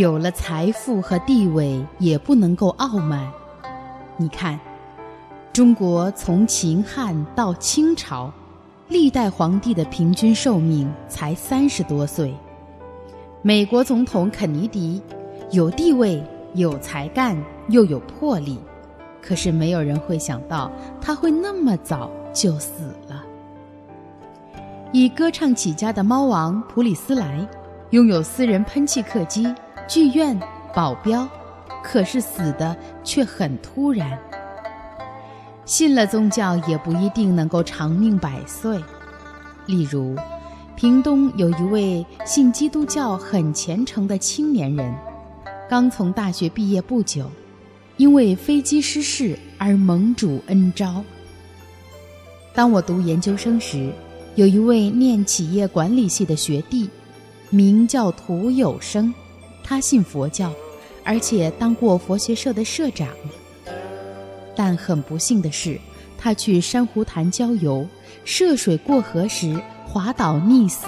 有了财富和地位也不能够傲慢。你看，中国从秦汉到清朝，历代皇帝的平均寿命才30多岁。美国总统肯尼迪有地位、有才干，又有魄力，可是没有人会想到他会那么早就死了。以歌唱起家的猫王普里斯莱，拥有私人喷气客机、剧院、保镖，可是死的却很突然。信了宗教也不一定能够长命100岁。例如，屏东有一位信基督教很虔诚的青年人，刚从大学毕业不久，因为飞机失事而蒙主恩召。当我读研究生时，有一位念企业管理系的学弟，名叫涂有生，他信佛教，而且当过佛学社的社长。但很不幸的是，他去珊瑚潭郊游，涉水过河时滑倒溺死。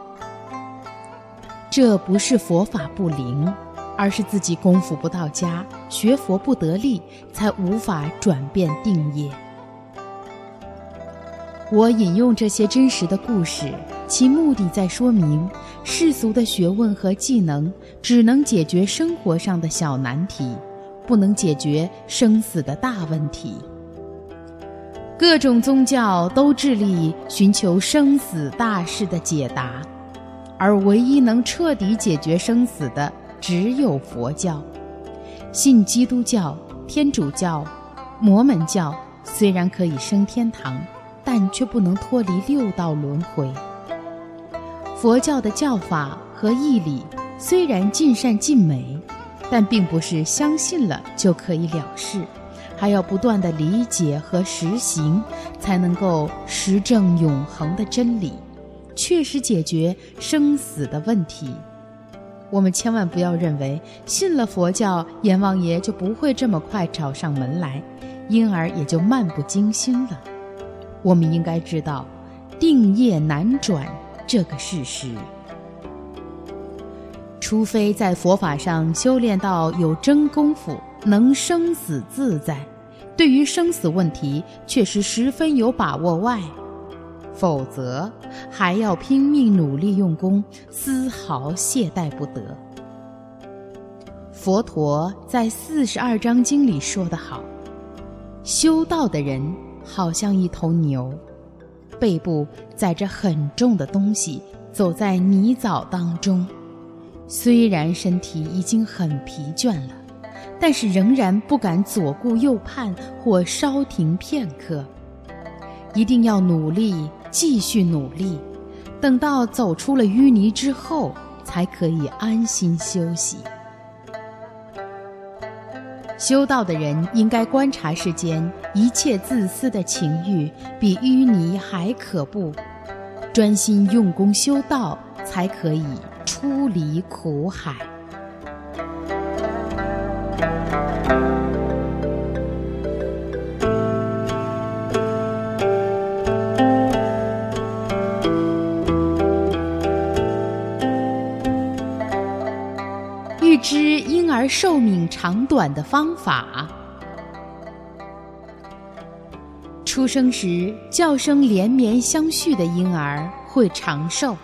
这不是佛法不灵，而是自己功夫不到家，学佛不得力，才无法转变定业。我引用这些真实的故事，其目的在说明，世俗的学问和技能只能解决生活上的小难题，不能解决生死的大问题。各种宗教都致力寻求生死大事的解答，而唯一能彻底解决生死的只有佛教。信基督教、天主教、摩门教虽然可以升天堂，但却不能脱离6道轮回。佛教的教法和义理虽然尽善尽美，但并不是相信了就可以了事，还要不断地理解和实行，才能够实证永恒的真理，确实解决生死的问题。我们千万不要认为信了佛教，阎王爷就不会这么快找上门来，因而也就漫不经心了。我们应该知道定业难转这个事实，除非在佛法上修炼到有真功夫，能生死自在，对于生死问题确实十分有把握外，否则还要拼命努力用功，丝毫懈怠不得。佛陀在42章经里说得好，修道的人好像一头牛，背部载着很重的东西，走在泥沼当中，虽然身体已经很疲倦了，但是仍然不敢左顾右盼或稍停片刻，一定要努力，继续努力，等到走出了淤泥之后，才可以安心休息。修道的人应该观察世间一切自私的情欲比淤泥还可怖，专心用功修道，才可以出离苦海。预知婴儿寿命长短的方法。出生时叫声连绵相续的婴儿会长寿，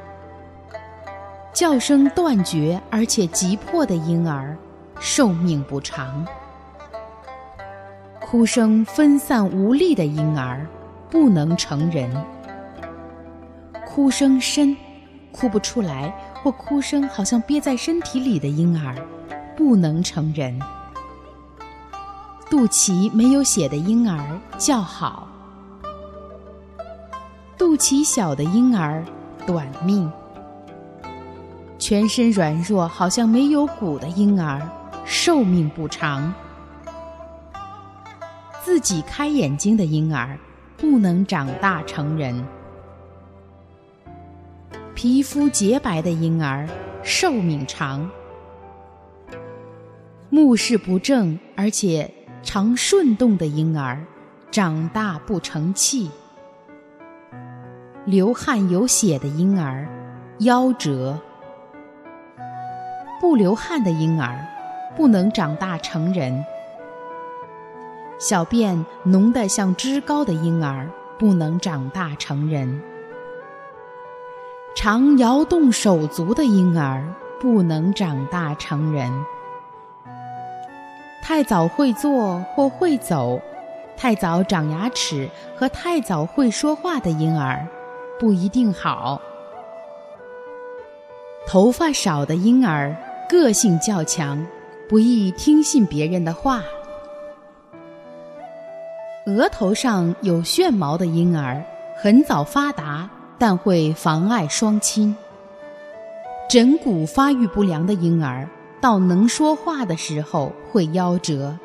叫声断绝而且急迫的婴儿寿命不长，哭声分散无力的婴儿不能成人，哭声深哭不出来或哭声好像憋在身体里的婴儿不能成人，肚脐没有血的婴儿较好，肚脐小的婴儿短命，全身软弱好像没有骨的婴儿寿命不长，自己开眼睛的婴儿不能长大成人，皮肤洁白的婴儿寿命长，目视不正而且常顺动的婴儿长大不成器，流汗有血的婴儿夭折， 不流汗的婴儿不能长大成人，小便浓得像脂膏的婴儿不能长大成人，常摇动手足的婴儿不能长大成人，太早会坐或会走，太早长牙齿和太早会说话的婴儿不一定好，头发少的婴儿个性较强，不易听信别人的话，额头上有旋毛的婴儿很早发达，但会妨碍双亲，枕骨发育不良的婴儿到能说话的时候会夭折，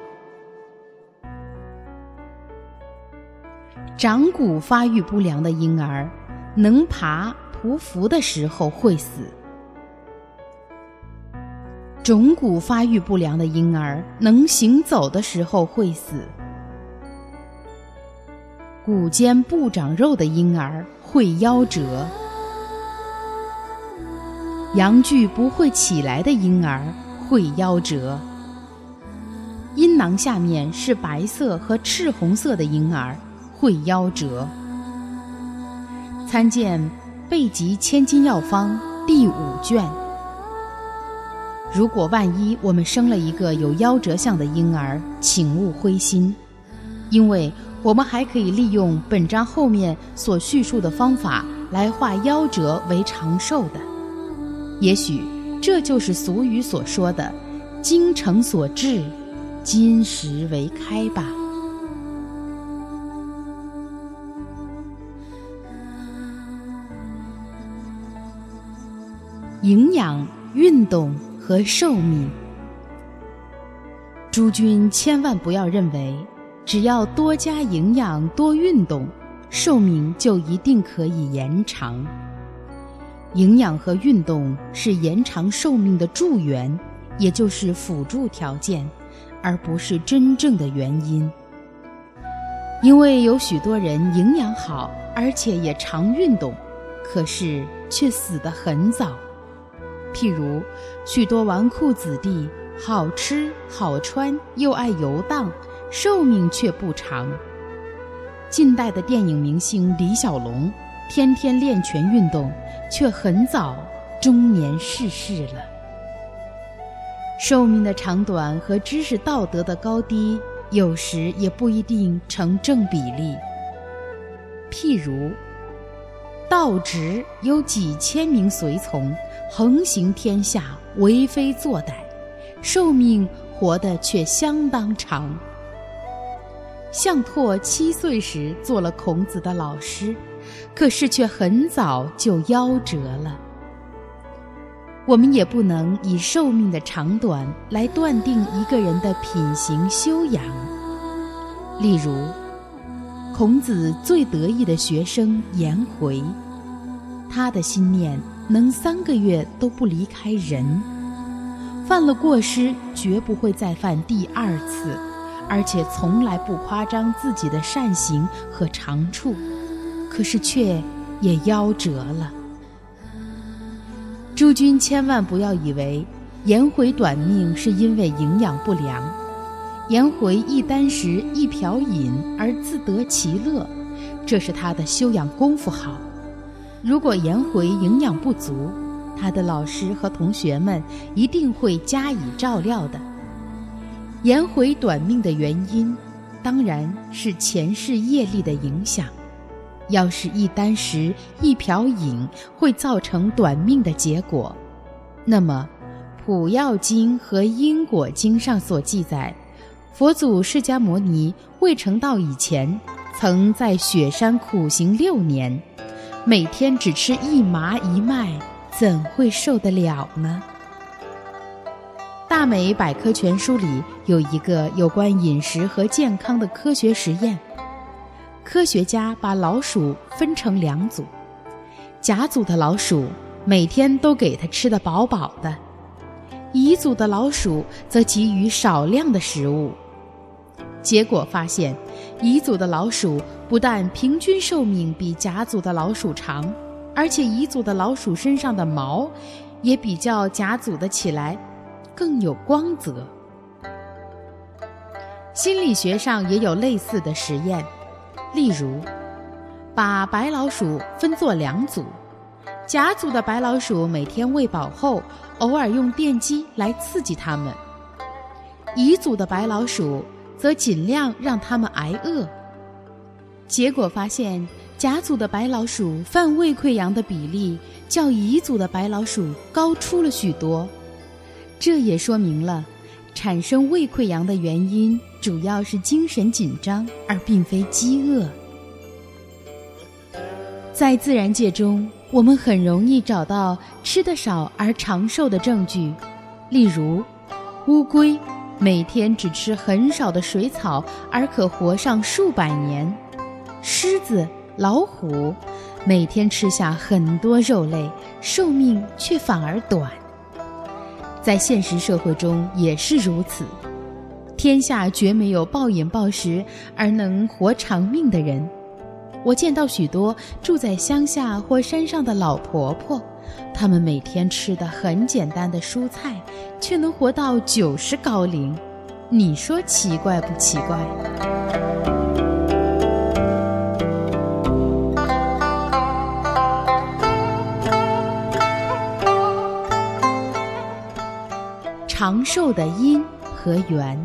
掌骨发育不良的婴儿能爬匍匐的时候会死，种骨发育不良的婴儿能行走的时候会死，骨间不长肉的婴儿会夭折，阳具不会起来的婴儿会夭折，阴囊下面是白色和赤红色的婴儿会夭折。参见《备急千金药方》第5卷。如果万一我们生了一个有夭折相的婴儿，请勿灰心，因为我们还可以利用本章后面所叙述的方法来化夭折为长寿的。也许这就是俗语所说的精诚所至，金石为开吧。营养、运动和寿命。诸君千万不要认为只要多加营养、多运动，寿命就一定可以延长。营养和运动是延长寿命的助缘，也就是辅助条件，而不是真正的原因。因为有许多人营养好，而且也常运动，可是却死得很早。譬如许多纨绔子弟，好吃好穿，又爱游荡，寿命却不长。近代的电影明星李小龙，天天练拳运动，却很早中年逝世了。寿命的长短和知识道德的高低，有时也不一定成正比例。譬如道直有几千名随从，横行天下，为非作歹，寿命活得却相当长。项拓7岁时做了孔子的老师，可是却很早就夭折了。我们也不能以寿命的长短来断定一个人的品行修养。例如孔子最得意的学生颜回，他的心念能3个月都不离开人，犯了过失绝不会再犯第2次，而且从来不夸张自己的善行和长处，可是却也夭折了。诸君千万不要以为颜回短命是因为营养不良，颜回一箪食一瓢饮而自得其乐，这是他的修养功夫好。如果颜回营养不足，他的老师和同学们一定会加以照料的。颜回短命的原因，当然是前世业力的影响。要是一箪食一瓢饮会造成短命的结果，那么《普药经》和《因果经》上所记载，佛祖释迦牟尼未成道以前，曾在雪山苦行6年，每天只吃1麻1麦，怎会受得了呢？大美百科全书里有一个有关饮食和健康的科学实验。科学家把老鼠分成2组，甲组的老鼠每天都给它吃得饱饱的，乙组的老鼠则给予少量的食物。结果发现，乙组的老鼠不但平均寿命比甲组的老鼠长，而且乙组的老鼠身上的毛也比较甲组的起来更有光泽。心理学上也有类似的实验，例如把白老鼠分作2组，甲组的白老鼠每天喂饱后，偶尔用电击来刺激它们；乙组的白老鼠则尽量让它们挨饿。结果发现，甲组的白老鼠犯胃溃疡的比例较乙组的白老鼠高出了许多。这也说明了，产生胃溃疡的原因主要是精神紧张，而并非饥饿。在自然界中，我们很容易找到吃得少而长寿的证据，例如乌龟每天只吃很少的水草而可活上数百年，狮子、老虎每天吃下很多肉类，寿命却反而短。在现实社会中也是如此，天下绝没有暴饮暴食而能活长命的人。我见到许多住在乡下或山上的老婆婆，她们每天吃的很简单的蔬菜，却能活到90高龄。你说奇怪不奇怪？长寿的因和缘。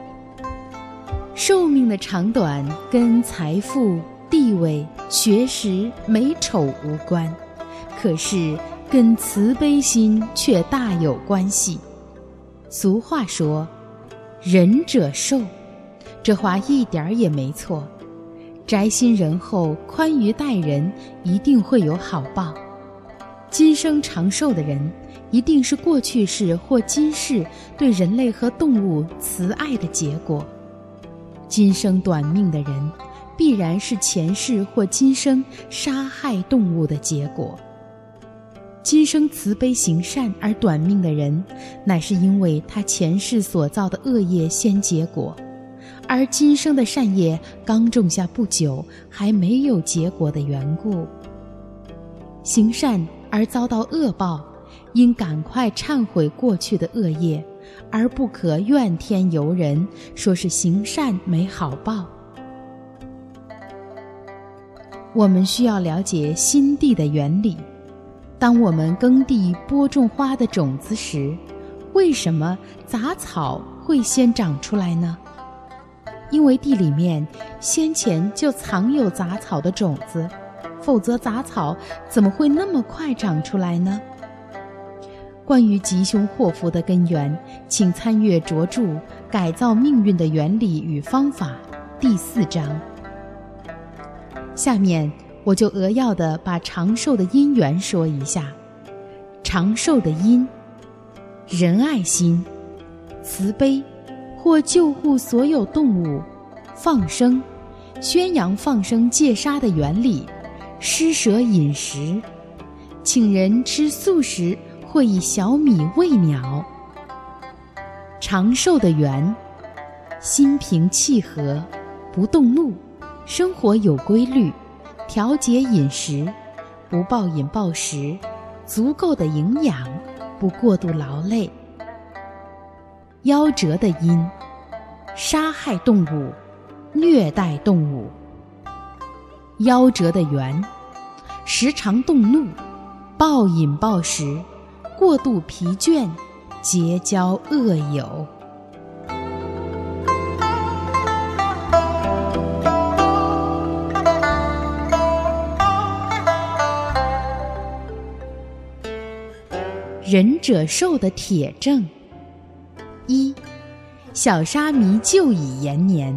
寿命的长短跟财富、地位、学识、美丑无关，可是跟慈悲心却大有关系。俗话说，仁者寿，这话一点儿也没错。宅心仁厚、宽于待人，一定会有好报。今生长寿的人，一定是过去世或今世对人类和动物慈爱的结果。今生短命的人，必然是前世或今生杀害动物的结果。今生慈悲行善而短命的人，乃是因为他前世所造的恶业先结果，而今生的善业刚种下不久，还没有结果的缘故。行善而遭到恶报，应赶快忏悔过去的恶业，而不可怨天尤人，说是行善没好报。我们需要了解心地的原理。当我们耕地播种花的种子时，为什么杂草会先长出来呢？因为地里面先前就藏有杂草的种子，否则杂草怎么会那么快长出来呢？关于吉凶祸福的根源，请参阅拙著《改造命运的原理与方法》第4章。下面我就扼要地把长寿的因缘说一下。长寿的因：仁爱心、慈悲，或救护所有动物；放生，宣扬放生戒杀的原理；施舍饮食，请人吃素食或以小米喂鸟。长寿的缘：心平气和，不动怒，生活有规律，调节饮食，不暴饮暴食，足够的营养，不过度劳累。夭折的因：杀害动物，虐待动物。夭折的缘：时常动怒，暴饮暴食，过度疲倦，结交恶友。仁者寿的铁证：一、小沙弥就以延年。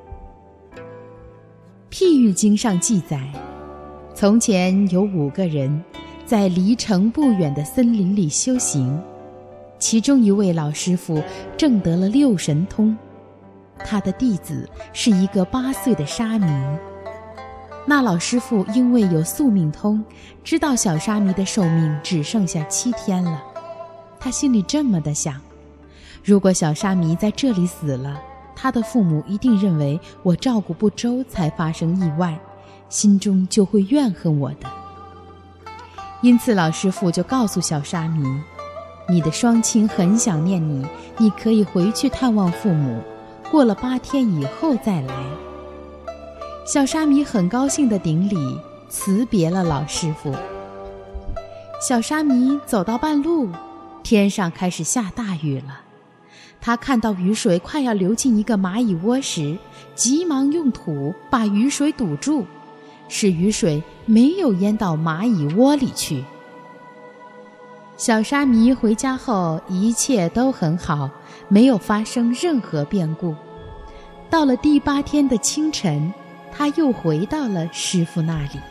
譬喻经上记载，从前有5个人在离城不远的森林里修行，其中一位老师傅证得了6神通，他的弟子是一个8岁的沙弥。那老师傅因为有宿命通，知道小沙弥的寿命只剩下7天了，他心里这么的想：如果小沙弥在这里死了，他的父母一定认为我照顾不周才发生意外，心中就会怨恨我的。因此老师傅就告诉小沙弥， 你的双亲很想念你，你可以回去探望父母，过了8天以后再来。”小沙弥很高兴地顶礼，辞别了老师傅。小沙弥走到半路，天上开始下大雨了。他看到雨水快要流进一个蚂蚁窝时，急忙用土把雨水堵住，使雨水没有淹到蚂蚁窝里去。小沙弥回家后，一切都很好，没有发生任何变故。到了第8天的清晨，他又回到了师父那里。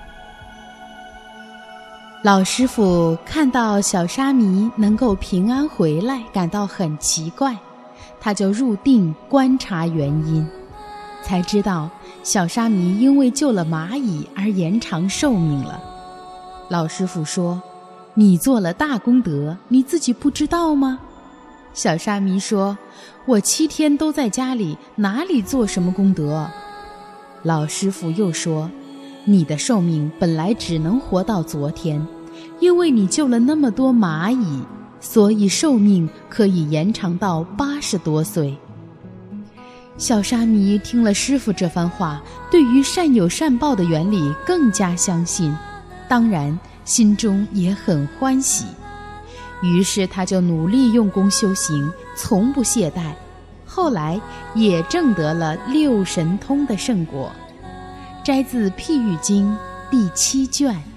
老师傅看到小沙弥能够平安回来，感到很奇怪，他就入定观察原因，才知道小沙弥因为救了蚂蚁而延长寿命了。老师傅说：“你做了大功德，你自己不知道吗？”小沙弥说：“我7天都在家里，哪里做什么功德？”老师傅又说：“你的寿命本来只能活到昨天，因为你救了那么多蚂蚁，所以寿命可以延长到80多岁。”小沙弥听了师父这番话，对于善有善报的原理更加相信，当然心中也很欢喜。于是他就努力用功修行，从不懈怠，后来也证得了6神通的圣果。摘自《譬喻经》第7卷。